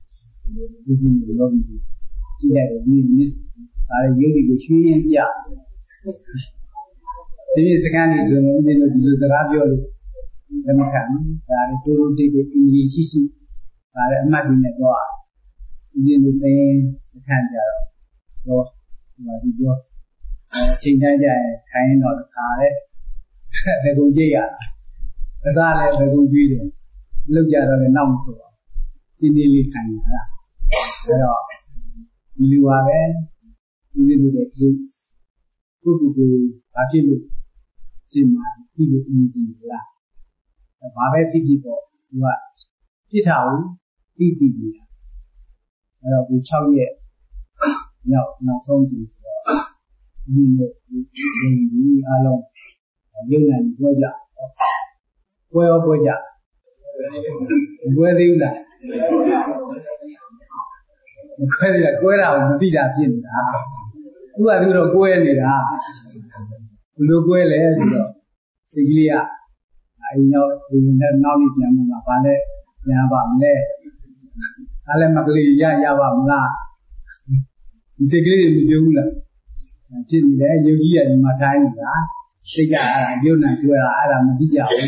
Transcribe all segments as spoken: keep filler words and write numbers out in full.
ဦးဇင်းတို့လောကီကြည့်လိုက်တော့ဒီ miss ဒါလည်းရုပ်တွေကိုရွှေ့ရင်ပြဒီစကန်ကြီးဆိုရင်ဦးဇင်းတို့ဒီလိုစကားပြောလို့လက်မခံဘူးဒါလည်းတိုးတိုးတိတ်တိတ်အင်ကြီးရှိရှိဒါလည်းအမှတ်တွေနဲ့တော့ဦးဇင်းတို့သင်စကန်ကြတော့တော့ဒီဒီပြောအချိန်တိုင်းကြရင်ခိုင်းတော့ခါတဲ့ဘယ်ကုန်ကြည့်ရအစားလည်းဘယ်ကုန်ကြည့်တယ်လောက်ကြတော့လည်းနောက်မဆိုတော့တင်းတင်းလေးခိုင်းရတာအဲ့တော့ဒီလိုပါပဲဦးဇင်းတို့ရဲ့ကိုကိုကိုဘာဖြစ်လို့ရှင်းမှာဒီလိုအရေးကြီးလားဘာပဲဖြစ်ဖြစ်ပေါ့သူကပြစ်ထားဘူးတိတိနေတာအဲ့တော့ကို၆ရက်ညောက်နောက်ဆုံးကြည့်ဆိုတော့ဒီလိုဒီအားလုံးရုပ်နဲ့ပြောကြပွဲရောပွဲကြပွဲသေးဘူးလားခွဲရကွဲတာကိုမသိတာဖြစ်နေတာသူကသူတော့ကွဲနေတာဘယ်လိုကွဲလဲဆိုတော့စိတ်ကလေးကအိမ်ရောက်အိမ်နဲ့နောက်နေ့ပြန်မှဘာလဲပြန်ပါမလဲအားလည်းမကလေးရရပါမလားဒီစိတ်ကလေးတွေမပြောဘူးလားဖြစ်နေတယ်ရုပ်ကြီးကဒီမှာထိုင်းနေတာစိတ်ကအဲ့ဒါရုပ်နဲ့ကွဲတာအဲ့ဒါမသိကြဘူး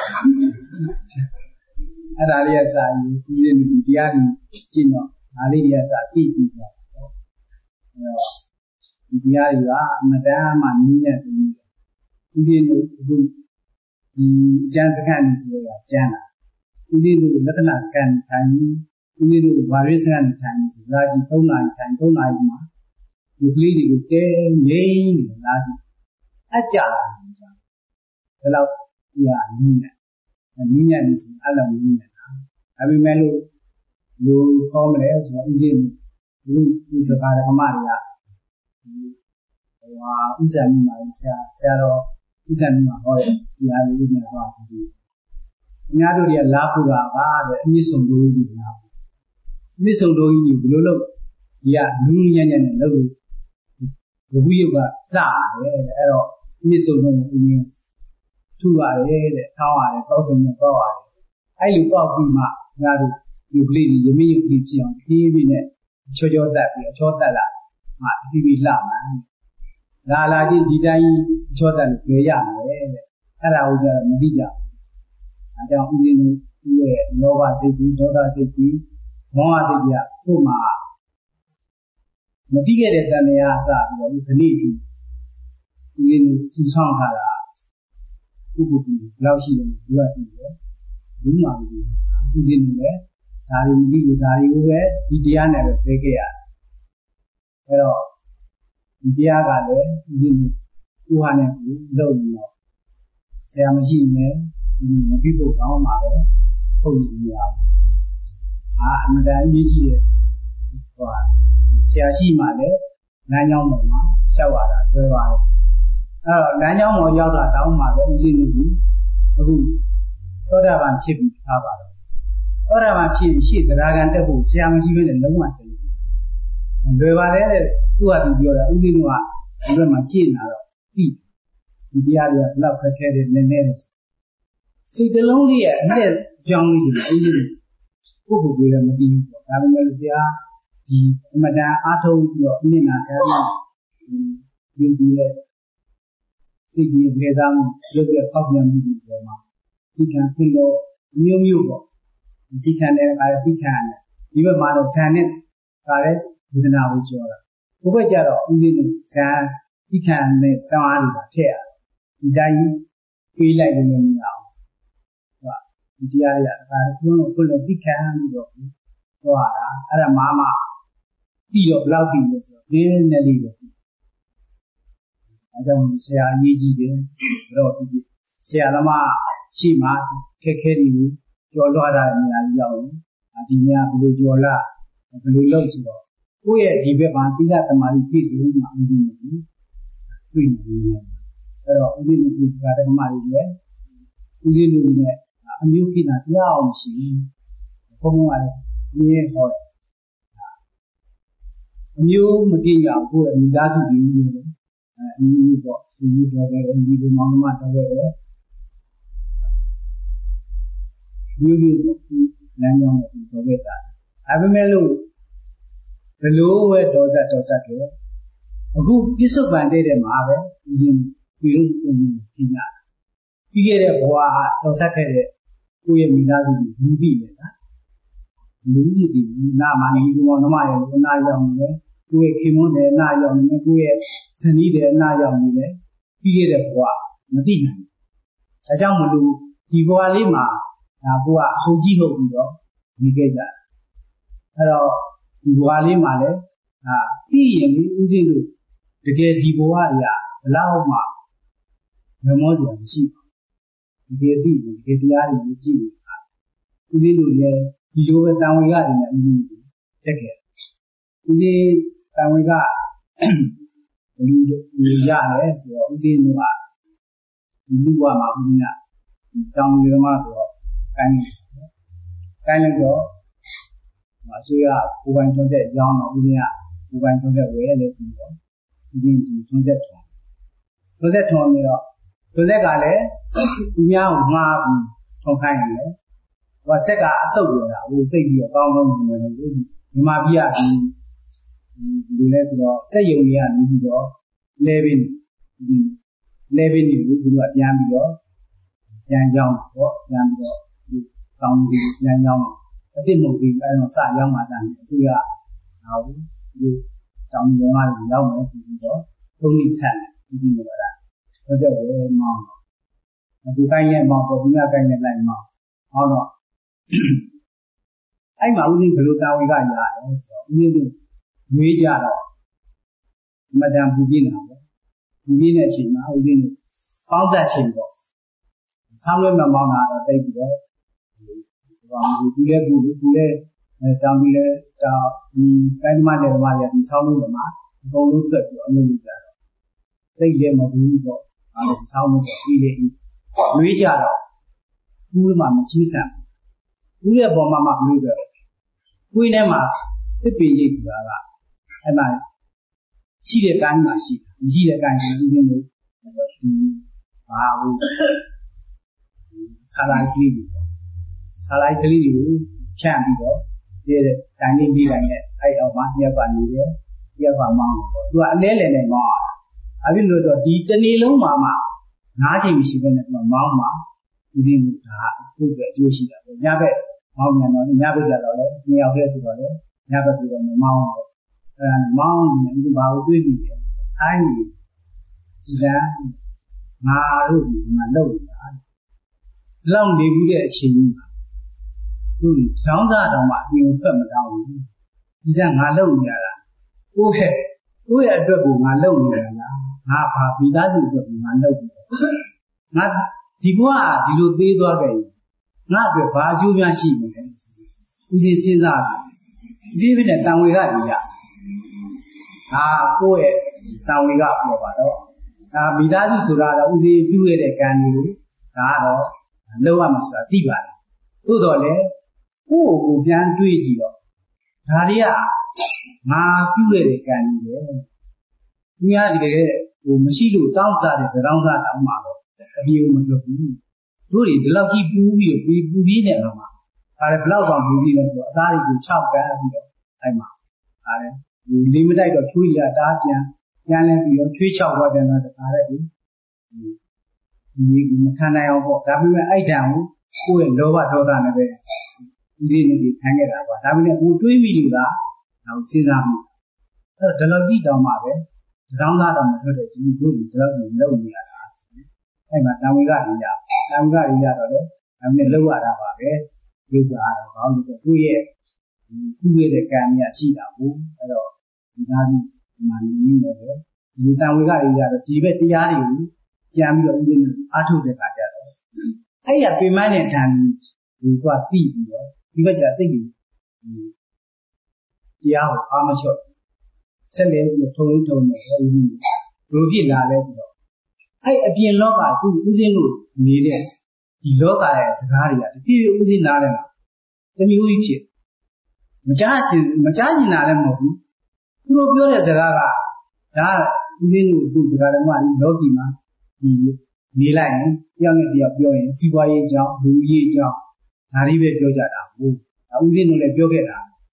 အဲ့ဒါလေးကစာရင်ဒီစင်ဒီတရားကြီးကျင့်တော့ဒါလေးတွေကစာသိပြီးတော့အဲ့တော့ဒီတရားတွေကအမတန်မှနည်းနဲ့ပြီးဦးဇင်းတို့အခုဒီကျမ်းစကန်နေဆိုတော့ကျမ်းတာဦးဇင်းတို့လက္ခဏာစကန်ထိုင်ဦးဇင်းတို့ဝါရိစကန်ထိုင်ဆိုလာကြည့်၃နာရီထိုင်၃နာရီမှာဒီကလေးတွေကိုတဲငိမ့်နေလာကြည့်အကြနေကြဘယ်လောက်ဒီဟာနည်းနဲ့နည်းနဲ့ဆိုအဲ့လိုနည်းနဲ့ဒါပေမဲ့လို့လူကောင်းတယ်ဆိုတော့ဦးဇင်းတို့ဒီဒီခါရအမတွေကဟိုဟာဥစ္စာမျိုးမှာဆရာဆရာတော်ဥစ္စာမျိုးမှာဟောတယ်ဒီဟာလေးဥစ္စာဟောတယ်အများတို့တွေကလာဖို့တာပါတဲ့အမြင့်ဆုံးတို့ကြီးလာအမြင့်ဆုံးတို့ကြီးဘယ်လိုလုပ်ဒီကနည်းညံ့ညံ့နဲ့လုပ်လို့ဘုရားကလှတယ်အဲ့တော့အမြင့်ဆုံးတို့အရင်ထူရတယ်တဲ့ထောင်းရတယ်ပေါက်စုံနဲ့ပေါက်ရတယ်အဲ့လိုပေါက်ပြီးမှငါတို့ဒီကလေးကြီးရမင်းရုပ်ကြီးဖြစ်အောင်ဖြည်းဖြည်းနဲ့ချောချောတက်ပြီးအချောတက်လာမှဖြည်းဖြည်းလှမှန်လာလာချင်းဒီတိုင်းချောတက်လို့ကြွယ်ရမယ်တဲ့အဲ့ဒါကိုကြတော့မသိကြဘူးအဲကြောင့်ဦးဇင်းတို့ရဲ့လောဘစိတ်ကြီးဒေါသစိတ်ကြီးမောဟစိတ်ကြီးကကို့မှာမသိခဲ့တဲ့တဏှာအစပြီးတော့ဒီနေ့ဒီဦးဇင်းတို့စူဆောင်ထားတာပုဂ္ဂိုလ်ကြီးဘယ်လောက်ရှိတယ်ဒီကတည်းကဘူးမှမသိဘူးဦးဇင်းတို့လည်းဒါတွေမသိဘူးဒါတွေကိုပဲဒီတရားနဲ့ပဲသိခဲ့ရတယ်အဲတော့ဒီတရားကလည်းဦးဇင်းတို့ကိုယ်ဟာနဲ့ကိုယ်လုပ်နေတော့ဆရာမရှိရင်ဒီမပြီးဖို့ကောင်းပါပဲဟုတ်လို့မရဘူးအာအမှန်တန်အရေးကြီးတယ်ဟိုဆရာရှိမှလည်းလမ်းကြောင်းပေါ်မှာရှောက်ရတာတွေ့ပါတယ်အဲတော့လမ်းကြောင်းပေါ်ရောက်တာတောင်းမှပဲဦးဇင်းတို့ဒီအခုသောတာပန်ဖြစ်ပြီးထားပါတော့သောတာပန်ဖြစ်ရှေ့တရားခံတက်ဖို့ဆရာမရှိဘဲနဲ့လုံးဝတယ်လွယ်ပါလေတဲ့သူကသူပြောတာဦးဇင်းတို့ကဒီဘက်မှာကြည့်နေတာတော့သိဒီတရားတွေကဘလောက်ခက်ခဲတယ်နည်းနည်းတယ်စိတ်တလုံးလေးရဲ့အလက်ကြောင်းလေးတွေဦးဇင်းတို့ကိုယ့်ကိုယ်ကိုယ်လည်းမသိဘူးပေါ့ဒါပေမဲ့လို့တရားဒီအမတန်အားထုတ်ပြီးတော့နိနာခံဒီဒီရဲ့စိတ်ကြီးပြေစားမှုရုပ်ရဲ့ပေါက်ပြန်မှုတွေပေါ်မှာဒီကံခွင့်လို့မျိုးမျိုးပေါ့ဒီခံတဲ့အခါဒီခံတယ်ဒီဘက်မှာတော့ဇန်နဲ့ခါတဲ့ဝေဒနာကိုကြောတာဘုဘက်ကြတော့ဦးဇင်းတို့ဇန်ဒီခံနဲ့စောင်းအားတွေပါထည့်ရတယ်ဒီတိုင်းပေးလိုက်လို့မရအောင်ဟုတ်ဒီတရားတွေကဒါကျွန်းလို့ခွင့်လို့ဒီခံပြီးတော့ဟောရတာအဲ့ဒါမှမှပြီးတော့ဘယ်လောက်ပြီးလဲဆိုတော့နည်းနည်းလေးပဲအဲကြောင့်ဆရာအရေးကြီးတယ်တော့ဒီဆရာသမားရှိမှခက်ခဲတွေကိုကြော်လွှားတာနေရာကြီးရောက်ရင်ဒီနေရာဘယ်လိုကြော်လာဘယ်လိုလုပ်ဆိုတော့ကိုယ့်ရဲ့ဒီဘက်မှာသီလသမာဓိပြည့်စုံမှဦးဇင်းတို့တွေ့နေတယ်အဲ့တော့ဦးဇင်းတို့ဒီကဓမ္မတွေလည်းဦးဇင်းတို့နဲ့အမျိုးကိနာတရားအောင်ရှိဘုံဘုံကလည်းမြဲဟောတယ်အမျိုးမကြည့်ရဘူးကိုယ့်ရဲ့မိသားစုကြီးမျိုးလေအဲအမျိုးပေါ့သူမျိုးတော်ခဲ့တယ်ဒီလိုမောင်နှမတော်ခဲ့တယ်မျိုးမျိုးလမ်းကြောင်းကိုတော်ခဲ့တာဒါပေမဲ့လို့ဘလို့ပဲဒေါသဒေါသတွေအခုပြစ္ဆုတ်ပန်တဲ့တဲ့မှာပဲဦးဇင်းပြည်လို့ပုံမှန်သိကြပြီးခဲ့တဲ့ဘဝဒေါသခဲ့တဲ့ကိုယ့်ရဲ့မိသားစုကိုလူသိတယ်လားလူသိတယ်နာမနီဘောနမရဲ့အနာရောက်နေတယ်ကိုယ့်ရဲ့ခင်မွန်းတဲ့အနာရောက်နေတယ်ကိုယ့်ရဲ့ဇနီးတဲ့အနာရောက်နေတယ်ပြီးခဲ့တဲ့ဘဝမသိနိုင်ဘူးဒါကြောင့်မလို့ဒီဘဝလေးမှာဒါကိုကအဟုတ်ကြီးဟုတ်ပြီးတော့နေခဲ့ကြတယ်အဲ့တော့ဒီဘဝလေးမှာလည်းဒါသိရင်ဒီဥစဉ်လို့တကယ်ဒီဘဝတွေကဘလောက်မှမမောစရာမရှိဘူးတကယ်သိရင်တကယ်တရားတွေကြည့်နေတာဥစဉ်လို့လည်းဒီလိုပဲတန်ဝေကတွေနဲ့ဥစဉ်ကိုတက်ခဲ့ဥစဉ်တန်ဝေကလူလူရတယ်ဆိုတော့ဥစဉ်ကဒီလူဘဝမှာဥစဉ်ကတောင်းရမှာဆိုတော့ကိုင်းကိုင်းလို့တော့အစိုးရကိုပိုင်ထွန်းဆက်ရောင်းတော့ဦးစင်းကကိုပိုင်ထွန်းဆက်ဝယ်ရတယ်ပြီးတော့ဦးစင်းဒီထွန်းဆက်ထွန်းထွန်းဆက်ထွန်းနေတော့ထွန်းဆက်ကလည်းသူများကိုငှားပြီးထွန်းခိုင်းတယ်ဟိုဆက်ကအဆုတ်ရတာဟိုသိပြီးတော့ကောင်းကောင်းနေတယ်လို့ဒီမှာပြရပြီးဒီလိုလဲဆိုတော့စက်ယုံတွေကနေပြီးတော့ level ဒီ level တွေကိုသူကပြန်ပြီးတော့ပြန်ကြောင်းတော့ပြန်ပြီးတော့ဒီကောင်းပြီးပြန်ကြောင်းအတိတ်မဟုတ်ဘူးအဲတော့စရောက်မှတန်းအစိုးရဟာဘူးဒီတောင်းရမှာရောက်မယ်ဆိုပြီးတော့သုံးနှစ်ဆက်ဦးစီးနေတာတော့ဆက်ဝဲမောင်းဒီတိုင်းရဲ့မောင်းပေါ်ဒီကကိုင်းနဲ့လိုက်မောင်းဟောတော့အဲ့မှာဦးစီးဘယ်လိုတာဝန်ကရတယ်ဆိုတော့ဦးစီးတို့ရွေးကြတော့မတန်ပူပြင်းတာပေါ့ပူပြင်းတဲ့အချိန်မှာဦးစီးတို့ပေါင်းသက်ချိန်ပေါ့ဆောင်းရွက်မမောင်းတာတော့တိတ်ပြီးတော့ဘာလို့ဒီလဲကူကူလဲတောင်းပြီးလဲတောင်းဒီတိုင်းသမားတွေမှာရဒီဆောင်းလို့မှာအကုန်လုံးသက်ပြီးအလုပ်လုပ်ကြတော့သိလဲမဘူးပေါ့အဲဒါဆောင်းလို့ပြီးလေရွေးကြတော့ကူးမှမချီးဆန်ကူးရဲ့ပေါ်မှာမှမလို့ဆိုကွေးထဲမှာတစ်ပင်ရိပ်ဆိုတာကအဲ့မှာရှိတဲ့ကမ်းမှာရှိတယ်မရှိတဲ့ကမ်းကိုဦးစင်းလို့ဘာဟုတ်ဆာလိုက်ကြီးပေါ့ဆာလိုက်ကလေးကိုဖြန့်ပြီးတော့ဒီတန်လေးလေးတိုင်းနဲ့အဲ့တော့မှတစ်ယောက်ကနေတယ်တစ်ယောက်ကမောင်းတော့သူကအလဲလဲနဲ့မောင်းရတာအဲ့ဒီလိုဆိုဒီတနေ့လုံးမှာမှနားချိန်မရှိဘဲနဲ့သူကမောင်းမှာဦးစင်းလို့ဒါအခုပဲအကျိုးရှိတာပေါ့ညဘက်မောင်းမြန်တော့ညဘက်ကျတော့လေနှစ်ယောက်တည်းဆိုတော့လေညဘက်ပြီးတော့မောင်းတော့အဲ့ဒါမောင်းနေဦးဘာကိုတွေးပြီးလဲအိုင်းဒီစံငါတို့ဒီမှာလုပ်နေတာဒီလောက်နေဘူးတဲ့အချိန်ကြီးမှာတို့တောင်းစားတောင်မှအပြင်ကိုဖက်မတောင်းဘူးဒီစံငါလုပ်နေရတာကိုယ့်ရဲ့ကိုယ့်ရဲ့အတွက်ကိုငါလုပ်နေရတာငါဘာမိသားစုအတွက်ငါလုပ်နေတယ်ငါဒီဘဝဒီလိုသေးသွားခဲ့ရင်ငါအတွက်ဘာအကျိုးများရှိမလဲဦးစီးစဉ်းစားတယ်ဒီပြည့်နဲ့တန်ဝေကကြီးရအာကိုယ့်ရဲ့တန်ဝေကပြောပါတော့ဒါမိသားစုဆိုတာတော့ဦးစီးပြုခဲ့တဲ့ကံတွေကိုဒါကတော့လောက်ရမှာဆိုတာသိပါတယ်သို့တော်လည်းကိုယ့်ကိုပြန်တွေးကြည့်တော့ဒါတွေကငါပြုခဲ့တဲ့ကံတွေပဲသူများတကယ်ဟိုမရှိလို့တောင်းစားတဲ့တောင်းစားတောင်းမှာတော့အပြေမထွက်ဘူးတို့တွေဒီလောက်ကြီးပူးပြီးပူပူပြီးနေတော့မှာဒါလည်းဘလောက်တောင်ပူပြီးလဲဆိုတော့အသားတွေကိုခြောက်ကန်းပြီးတော့အဲ့မှာဒါလည်းဒီလေးမတိုက်တော့ချွေးရတားပြန်ပြန်လဲပြီးတော့ချွေးချောက်သွားတယ်တော့ဒါလည်းဒီဒီမခံနိုင်အောင်ပေါ့ဒါပေမဲ့အဲ့တံကိုကိုယ့်ရဲ့လောဘဒေါသနဲ့ပဲဦးစီးနေပြီးခံခဲ့တာပေါ့ဒါပေမဲ့ကိုတွေးမိလို့လားတော့စဉ်းစားမိအဲ့တော့ဒီလောက်ကြီးတောင်မှပဲတောင်းသားတောင်မထွက်တဲ့ဒီတို့ဒီလောက်ကြီးလုံနေရတာဆိုရင်အဲ့မှာတန်ဝေကတွေရတန်ဝေကတွေရတော့လေဒါပေမဲ့လောက်ရတာပါပဲလူစားတော့ဘာလို့ဆိုကိုယ့်ရဲ့ဒီကုရတဲ့ကံကြီးရှိတာကိုအဲ့တော့ဒီသားစုဒီမှာနေနေတယ်ဒီတန်ဝေကတွေရတော့ဒီဘက်တရားတွေကိုကြံပြီးတော့ဦးဇင်းအားထုတ်တဲ့ခါကျတော့အဲ့ရပြိမန်းတဲ့ဓာတ်ကိုသူကသိပြီးတော့ဒီဘက်ကျသိပြီးတရားကိုအားမလျှော့ဆက်လဲပြီးထုံထုံနေဦးဇင်းဘယ်လိုဖြစ်လာလဲဆိုတော့အဲ့အပြင်လောကသူဦးဇင်းတို့နေတဲ့ဒီလောကရဲ့စကားတွေကတဖြည်းဖြည်းဦးဇင်းနားလဲမှာတမျိုးကြီးဖြစ်မကြားချင်မကြားချင်တာလည်းမဟုတ်ဘူးသူတို့ပြောတဲ့စကားကဒါဦးဇင်းတို့သူတရားဓမ္မကြီးလောကီမှာဒီနေလိုက်ရင်တယောက်နဲ့တယောက်ပြောရင်စီးပွားရေးအကြောင်းလူကြီးအကြောင်းဒါလေးပဲပြောကြတာဟုတ်ဒါဦးဇင်းတို့လည်းပြောခဲ့တာ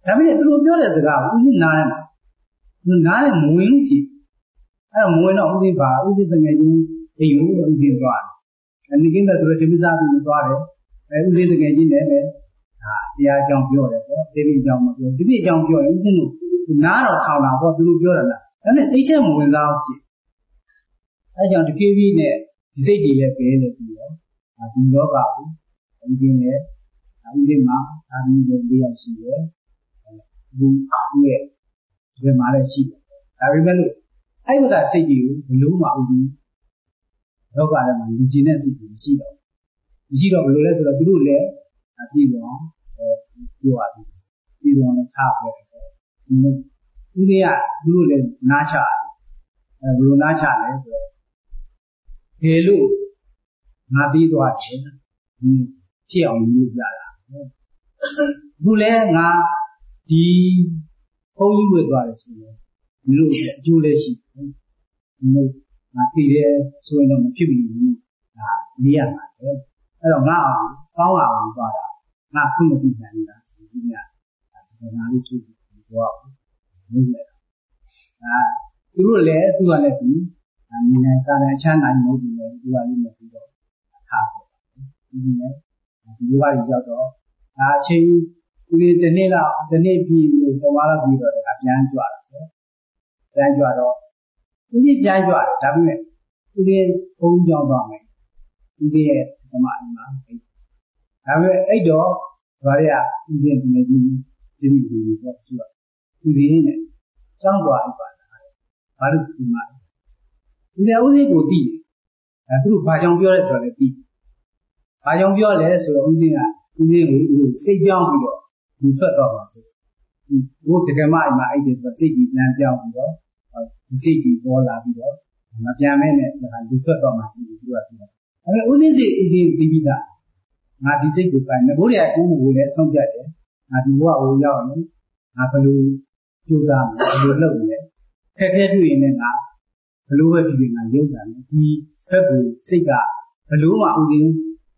ဒါပေမဲ့သူတို့ပြောတဲ့စကားကိုဦးစင်းနားတယ်မှာသူနားလည်းမဝင်ကြည့်အဲ့တော့မဝင်တော့ဦးစင်းပါဦးစင်းတငယ်ချင်းအိမ်ကိုဦးစင်းသွားတယ်နေကင်းပဲဆိုတော့ဒီပစားပြီးသွားတယ်အဲဦးစင်းတငယ်ချင်းလည်းပဲဒါတရားအကြောင်းပြောတယ်ပေါ့ဒီပြအကြောင်းမပြောဒီပြအကြောင်းပြောရင်ဦးစင်းတို့နားတော့ထောင်တာပေါ့သူတို့ပြောတာလားဒါနဲ့စိတ်ထဲမဝင်စားဘူးဖြစ်အဲကြောင့်တပြေးပြေးနဲ့ဒီစိတ်တွေလည်းပဲနေပြီးတော့ဒီလောကကိုဦးစင်းနဲ့ဦးစင်းမှာဒါမျိုးတွေလေးရောက်ရှိတယ်ဘူးဘူးရဲ့ဒီမှာလည်းရှိတယ်ဒါပေမဲ့လို့အဲ့ဘက်ကစိတ်ကြီးကိုဘလို့မှဦးစင်းလောကထဲမှာလူကျင်တဲ့စိတ်ကြီးမရှိတော့မရှိတော့ဘယ်လိုလဲဆိုတော့သူတို့လည်းပြည်စုံပြောရပြီပြည်စုံနဲ့ထားပဲဦးစင်းကသူတို့လည်းနားချအဲဘယ်လိုနားချလဲဆိုတော့ခေလို့ငါပြီးသွားတယ်ဖြစ်အောင်လုပ်ပြတာအခုလည်းငါဒီဘုန်းကြီးဝတ်သွားတယ်ဆိုရင်ဒီလိုအကျိုးလည်းရှိတယ်ဒီလိုငါတည်တယ်ဆိုရင်တော့မဖြစ်ဘူးဒါနေရမှာပဲအဲ့တော့ငါအောင်ကောင်းလာအောင်သွားတာငါခုမပြီးနိုင်ဘူးလားဆိုပြီးစကားစကားလေးသူ့ကိုပြောအောင်လုပ်လိုက်တာဒါသူတို့လည်းသူကလည်းဒီနေနိုင်စားတဲ့အချမ်းနိုင်မဟုတ်ဘူးလေသူကလည်းမပြီးတော့ထားပေါ့ဒီစင်းနဲ့ဒီလိုပါရောက်တော့ဒါအချိန်ဒီတစ်နေ့လောက်တစ်နေ့ပြီးလို့တဝါလောက်ပြီးတော့အပြန်ကြွတာပေါ့ပြန်ကြွတော့ဦးစီးပြန်ကြွတယ်ဒါပေမဲ့ဦးစီးဘုန်းကြီးကြောင်းသွားမယ်ဦးစီးရဲ့ဓမ္မအိမ်မှာအဲ့ဒါပေမဲ့အဲ့တော့ဘာတွေကဦးစီးပြင်ကြီးဒီလိုမျိုးပေါ့ရှိတော့ဦးစီးနဲ့ကျောင်းသွားအိပ်ပါလားဘာလို့ဒီမှာဦးစီးဦးစီးကိုသိတယ်အဲသူတို့ဘာကြောင့်ပြောလဲဆိုတော့လည်းသိဘာကြောင့်ပြောလဲဆိုတော့ဦးစီးကဦးစီးကိုစိတ်ပြောင်းပြီးတော့ဒီထွက်တော့ပါဆိုဘုဒ္ဓကမအိမ်မှာအဲ့ဒီဆိုတော့စိတ်ကြီးပြန်ပြောင်းပြီးတော့ဒီစိတ်ကြီးပေါ်လာပြီးတော့မပြန်မဲနဲ့ဒါလူထွက်တော့မှဆိုပြီးသူကပြောတယ်။အဲဦးစင်းစိတ်ဦးစင်းသိပြီးသားငါဒီစိတ်ကိုပိုင်ငါဘိုးရကိုကိုလည်းဆုံးဖြတ်တယ်။ငါဒီဘဝကိုရောက်ရင်ငါဘယ်လိုကြိုးစားမလဲဘယ်လိုလုပ်မလဲခက်ခဲတွေ့ရင်လည်းငါဘယ်လိုပဲဖြစ်ဖြစ်ငါရုပ်တာနဲ့ဒီဘက်ကိုစိတ်ကဘယ်လိုမှဦးစင်း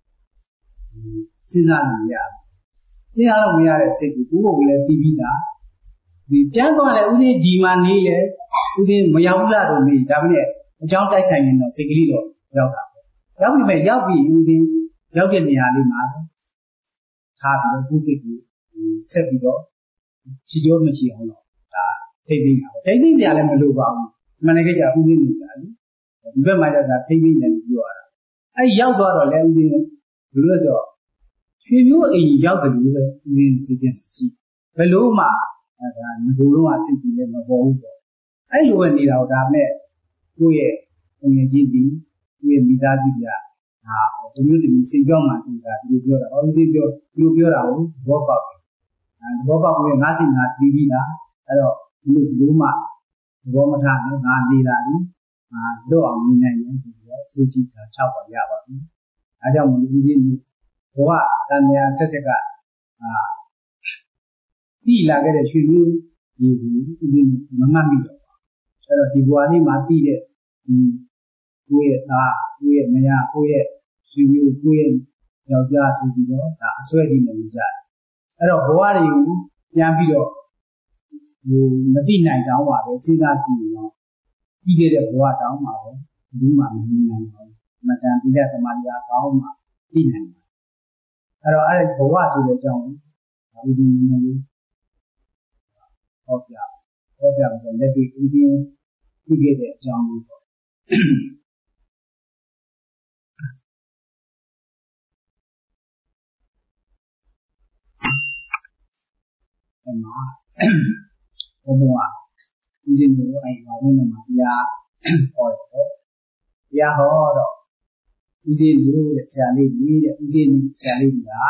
စဉ်းစားလို့မရဘူး။စဉ်းစားလို့မရတဲ့စိတ်ကိုကိုကိုလည်းသိပြီးသားဒီပြန်သွားလဲဦးစင်းဒီမှာနေလဲဦးစင်းမရောက်ဘူးလားတော့နေဒါပေမဲ့အကြောင်းတိုက်ဆိုင်ရင်တော့စိတ်ကလေးတော့ရောက်တာပဲရောက်ပြီမဲ့ရောက်ပြီဦးစင်းရောက်တဲ့နေရာလေးမှာထားပြီးတော့ကိုယ်စိတ်ကိုဆက်ပြီးတော့ချီကျော်မရှိအောင်တော့ဒါထိမ့်သိမ်းတာပေါ့ထိမ့်သိမ်းစရာလည်းမလိုပါဘူးမှန်တယ်ကြဦးစင်းနေတာလေဒီဘက်မှာတော့ဒါထိမ့်သိမ်းတယ်ပြောရတာအဲရောက်သွားတော့လဲဦးစင်းဘယ်လိုလဲဆိုတော့ရွှေမျိုးအိမ်ရောက်တယ်လို့ပဲဦးစင်းစိတ်ကြရှိဘယ်လို့မှအဲဒါငကိုယ်လုံးကစိတ်ကြီးလည်းမပေါ်ဘူးပေါ့အဲ့လိုပဲနေတာတော့ဒါနဲ့ကိုယ့်ရဲ့ငွေကြီးဒီကိုယ့်ရဲ့မိသားစုကြီးကဟာဒီမျိုးဒီစိတ်ကြောက်မှဆိုတာဒီလိုပြောတာအော်စိတ်ပြောဒီလိုပြောတာကိုဘောပေါက်တယ်အဲဘောပေါက်ကိုငါးစီငါပြီးပြီးလားအဲ့တော့ဒီလိုဘလို့မှဘောမထားနဲ့ငါနေတာဒီငါလွတ်အောင်နေနိုင်ရင်ဆိုပြီးတော့စူးကြည့်တာ၆ပါရပါပြီအဲကြောင့်မလို့ဦးစင်းဘဝတန်မြာဆက်ဆက်ကအာတိလာခဲ့တဲ့ရွှေမျိုးဒီဦးစင်းမမှတ်မိတော့အဲ့တော့ဒီဘဝလေးမှာတည်တဲ့ဒီကိုယ့်ရဲ့သားကိုယ့်ရဲ့မယားကိုယ့်ရဲ့ဆွေမျိုးကိုယ့်ရဲ့ယောက်ျားဆိုပြီးတော့ဒါအစွဲကြီးနေကြတယ်အဲ့တော့ဘဝတွေကိုပြန်ပြီးတော့ဟိုမသိနိုင်တောင်းပါပဲစဉ်းစားကြည့်ရင်တော့ပြီးခဲ့တဲ့ဘဝတောင်းပါပဲဘူးမှမမြင်နိုင်ဘူးမတန်ပြီးတဲ့သမာဓိအားကောင်းမှသိနိုင်တယ်အဲ့တော့အဲ့ဒီဘဝဆိုတဲ့အကြောင်းကိုဦးဇင်းနည်းနည်းလေးဟောပြဟောပြမယ်ဆိုလက်တွေ့ဦးဇင်းပြီးခဲ့တဲ့အကြောင်းကိုပေါ့အဲ့မှာဘုံဘုံကဦးဇင်းတို့အဲ့ဘာလို့လဲမှာတရားဟောတယ်ပေါ့တရားဟောတော့ဦးဇင်းတို့တဲ့ဆရာလေးကြီးတဲ့ဦးဇင်းဆရာလေးကြီးလား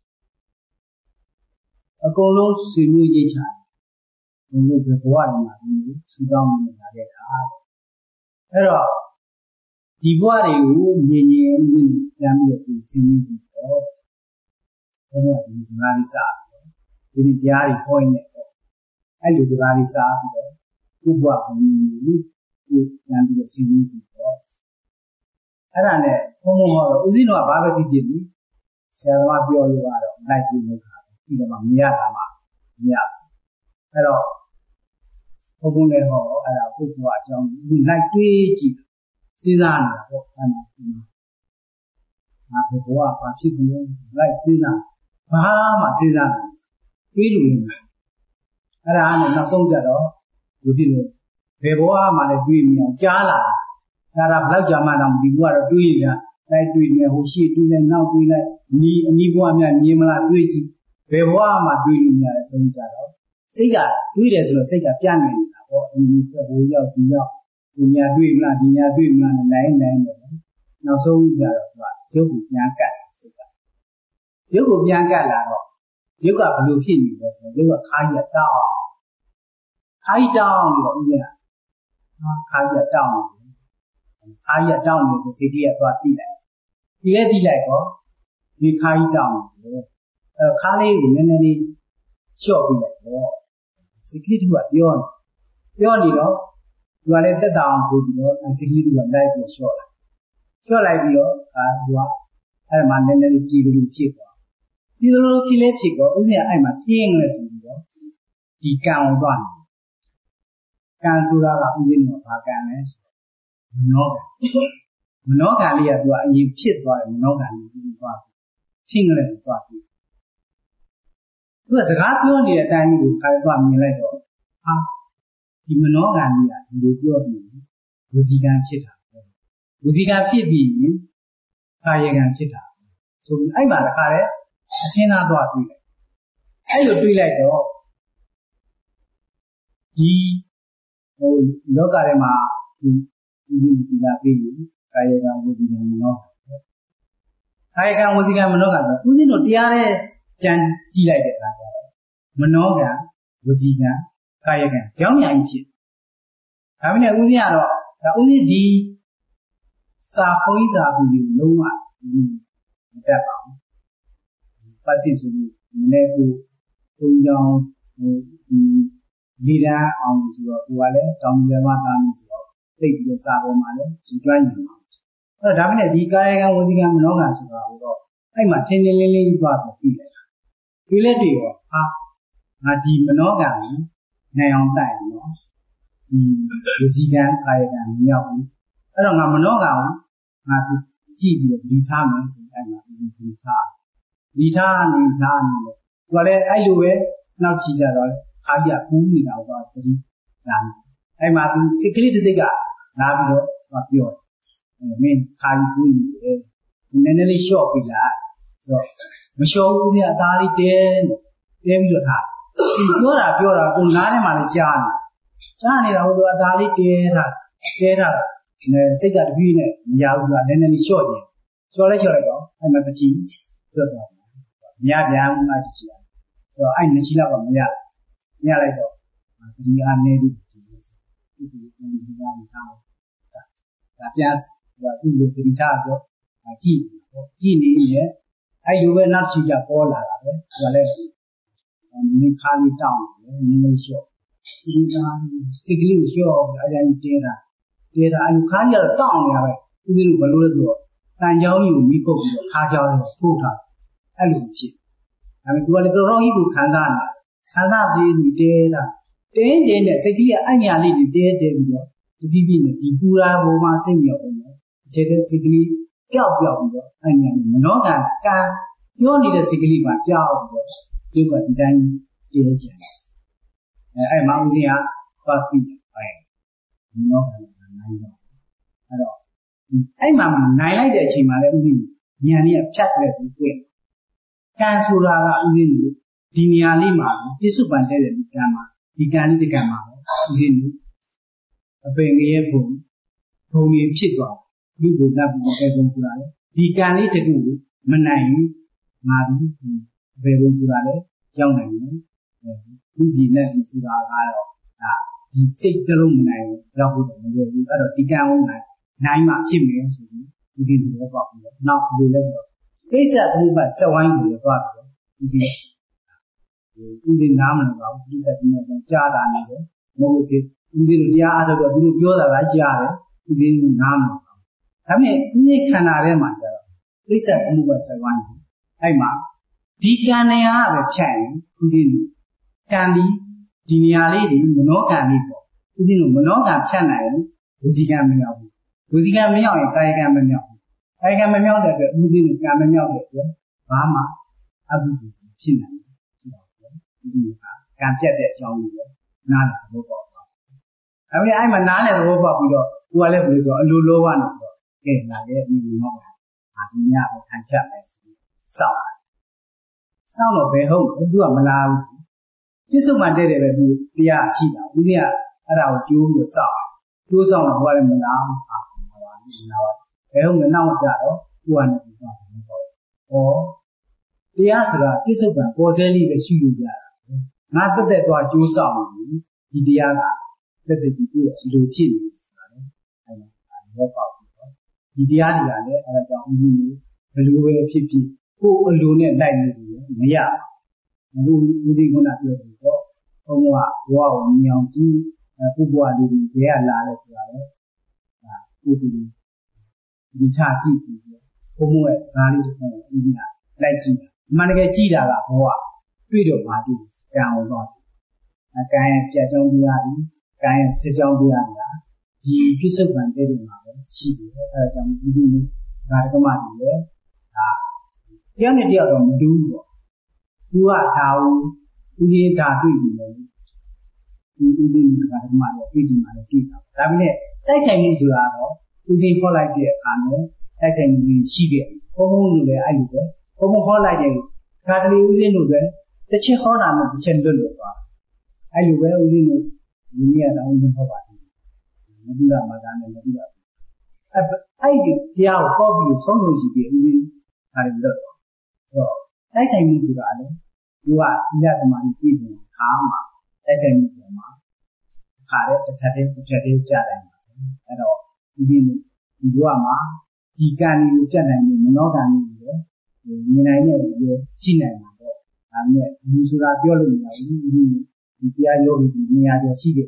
တဲ့အကုန်လုံးဆွေမျိုးရိတ်ချတယ်ဘုံတို့ဘဝတွေမှာဒီစူတောင်းနေလာခဲ့တာအဲ့တော့ဒီဘဝတွေကိုမြင်ရင်ဦးဇင်းပြန်ပြီးတော့စဉ်းစားကြည့်တော့ဘုံကဒီစကားလေးစားဒီနေ့တရားတွေဟောနေတယ်အဲ့လိုစကားလေးစားပြီးတော့ဥပ္ပဝကိုကိုပြန်ပြီးတော့စဉ်းစားကြည့်တော့အဲ့ဒါနဲ့ဘုံဘုံဟောတော့ဦးဇင်းတို့ကဘာပဲဖြစ်ဖြစ်ပြီးဆရာသမားပြောလို့ကတော့လိုက်ပြီးလုပ်တာပြီးတော့မှမရတာမှ Yes. Hello. Open the hall at a book watch on like three season. After what people like season. Bahama season. Feeling. And I know some jaddo. You did it. Beboa, my dream, Jala. Sarah Blajaman, the water doing that. Like doing a who she doing now doing like me, Niboa, Nimala, Luigi. Beboa, my dream, some jaddo. Siga, do it as well, Siga, piano, or in the whole out to you. When you are doing that, you are doing that, nine, nine. Now, so jaddo, Joku Bianca, Siga. Joku Bianca, you got blue king, you got higher down. High down, you know, higher down. Higher down is a city at what delay. The delay, we high down. A Kali in any shop in that war. Security what beyond. Beyond, you know, you are let the down so you know, and security what life is short. Sure, like you are, I'm a man and a cheap. You don't kill a chick, or I'm a king less with you. The count one. Kansura is in your paganes. No. Monogalia do a pit by monogamy is in part. Tingless party. Because the happy only a time you have one later. Ah, the monogamy is your being. Wuzigan chita. Wuzigan being. Kayagan chita. So I'm at a carrot. I cannot do it. I will do like the D. Look at him. Using the baby, Kayagan was in the Monoga. Kayagan was in the Monoga. Who did not Tiare Jan delighted Monoga, Waziga, Kayagan, young young kid. Having a Uziano, the Uzi D. Sapoisa will be no one using that. Passing to the Nebu, Young, Lida on to a wallet, Tom Levatanis. Take the Sabo Male, to join him out. But Damina, the guy was in Monoga. I'm a ten lily got the feeling. You let you, ah, not the Monoga, now time, no? The Zigan, Kayagan, Yabu. I don't know Monoga, not to keep you determined and not using Vita. Vita and Vita. Well, I do it, not Chija, I have only now got three. I'm a secret cigar. Nabio, not your. I mean, I'm doing it. In any shop is that. So, the show is a tally ten, ten you have. You're a pure, good Nanaman, Jan. Jan is out of a tally ten, ten, cigar green, Yabu, and any show. So, let's go. I'm a team. Yabam, like Chia. So, I'm the Chilla of Yab. Yalago. We are native. Yes, you will be retired. I keep Genie, I you will not see your ball, and make Kali down, and then show. Sickly show, I am data. Data, and you can't get down, you will lose your. And you, we go to Hajar, Puta, and shit. I mean, you are the wrong you can done. Sana is data. Then, then, exactly, I nearly did them. To be in the Pura Roma Senior, Jetasically, Piao, and Monoga, you only the sickly but Piao, you got done, dear Jan. I'm Mausia, but no, I'm a nine like Chimalazi, nearly a chatless way. Kansura Uzinu, Dinia Lima, is superintendent Gamma, the Gandhi Gamma, Uzinu. A penny phone, Tony Chitwa, you would not be able to run. The candy to do, Manai, Madu, Verunturale, young man, who did not in Sudara, the six Galumai, Jabu, the other Tigan, nine mark chimneys, is in the popular, not do less of. They said, move by so angry about it. Is in Naman, this at Jada, Moses. Using the other group, you are like Jare, using Nam. I mean, you can have a matter. Please, I move as a one. I'm a Deacon, I have a chain, using Candy, Diniali, Monocan, using Monocan Channel, Uzigan Miao. Uzigan Miao and Kaigan Miao. Kaigan Miao that Udin Gamamiao, Bama, Abu China. Can't get that John. None of the robot. I mean, I'm a none of the robot who are left with a low one as well. Okay, now let me know. I can chat as sound. Sound of a home, do a Malawi. Just so my day will do the Ashina, using a round tube with sound. Two sound of what I'm now. A home now, Jaro, two hundred or the answer is open for the leader shoe. Not that what you saw me, the Diana, that the routine is. I walk out. The Diana, and I don't use the Louis Pipi, who alone like me, yeah. Who is going to do it? Oh, wow, Miao Ji, Pugua, the Air as well. Who do the Tatis, Homo as valid using like Gina. Managajida, Hoa. Video parties down lot. A guy at Jajong Diadi, guy at Sejong Diada, the piece of one dating mother, she did, um, using Gargamadi, ah, the only deal on do. You are how, using that doing, using Gargamadi, eating my people. I mean, that's a new to our, using for like the Kane, that's a new she, Homo, the Ibe, Homo Holiday, Cadley using the The Chehona, the Chendulu. I will wear within me and only Hawaii. Madura, Madame, and Madura. I did the hour probably so much to be using Harry. So, that's a new to the you are that money prison, Hama, that's a new Yama. Carrot, the Tati, the Tati, Jaran. At all. Using Guama, the Gani, Janan, Monogamy, the United, China. I mean, you should have your using the Yogi near your city.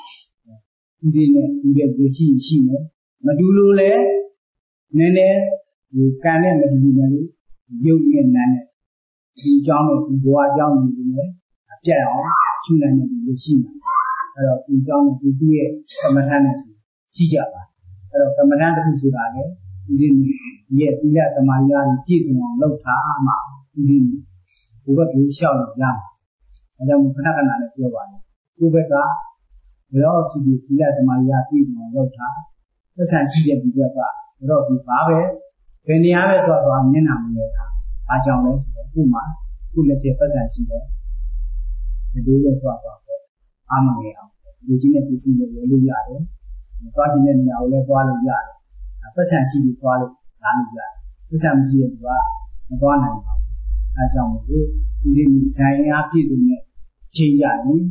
Using it, you get the sea, she may. Madulule, Nene, you can never do Yogi and Nane. You John, you go out down in the jail, Chunan and the Shina. Hello, you John, you do it, Kamatanati, Sijaba. Hello, Kamatana Surage, using yet, you let the Maria kids on low time, using. Who got to shout of Yam. And then Panaka and Yovan. Kubeka, we all to be let the Maria prison on Rota. The San Sidian together, Rocky Babe, when the other got on Nina Meta, Ajames, Puma, who let the person see her. The Dula got off Amamea, Virginia to see the Yard, the continent now let Walla Yard. A person see the toilet, Lamija, the Sam Sidian, the one and Ajamu, using signing up his change.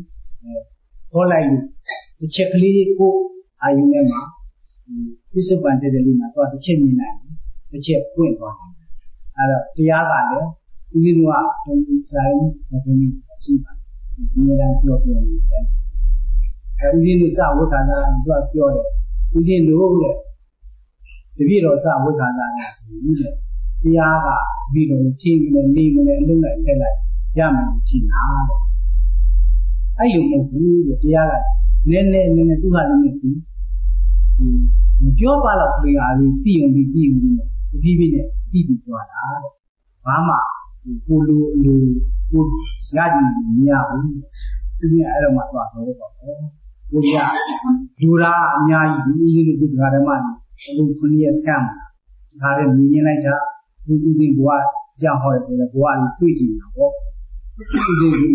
All I do, the checkly cook, I remember, disadvantage the Lima, got the chain in the check point on the Yagale, using what to sign of the means of Shiva, near and pure himself. Using the South Wakana and got pure, using the old, the video South Wakana, the Yaga, video, team, and name and look like Yaman, Tina. I you move the Yaga, Nene, Nene, two hundred fifty. The pure pala of the Ali, tea on the team, the Vivine, tea to Ada, Mama, Pulu, Put, Yadi, Yahu, using Aramata, Uya, Dura, Nyai, using the good Garamani, who could near scam, Karen, Nianita. Using what John Horace and the Guan tweeting. Using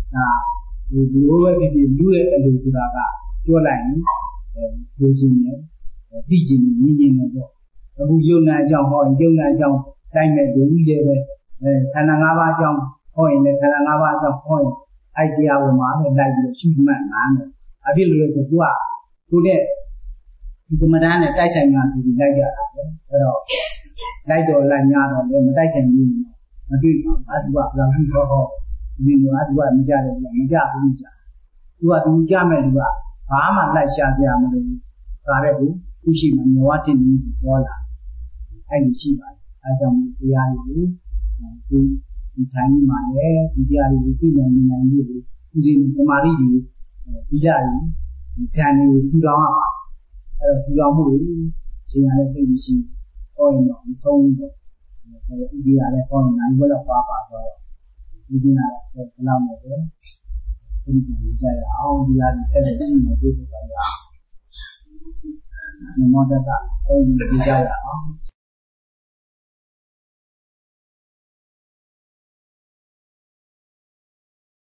the over if you do it and lose your line, Virginia, teaching, meaning of who you know John Hoy, you know John, Diamond, the Uja, Kanangava John Hoy, the Kanangava John Hoy, idea of man, like the shoot man. I feel there's a boa. Today, the Madame Tyson has to be like that. Like the Lanyard or the Tyson, I do what Lavi for her. You know, I do what Major, Major, you are doing German, you are. Pama like Shazia, Karebu, Tushim, and what in me for I will see by Ajam, the Yalu, the tiny man, the Yalu, and ဦးဇင်းဓမ္မရီတွေပြီးကြပြီဇန်တွေကိုထူထောင်ရပါအဲ့တော့ထူထောင်မှုချိန်ရတဲ့သိမရှိဟောရင်တော့မဆုံးဘူးပေါ့အဲ့တော့ဒီရတဲ့ဟောရင်နိုင်ဘက်တော့ပါပါတော့ဦးဇင်းကတော့ဘယ်လောက်နဲ့ပဲဒီလိုကြရအောင်ဒီဟာဆက်လက်ကြည့်နေကြပါရအောင်နမောတတ္တဟောဒီကြရအောင်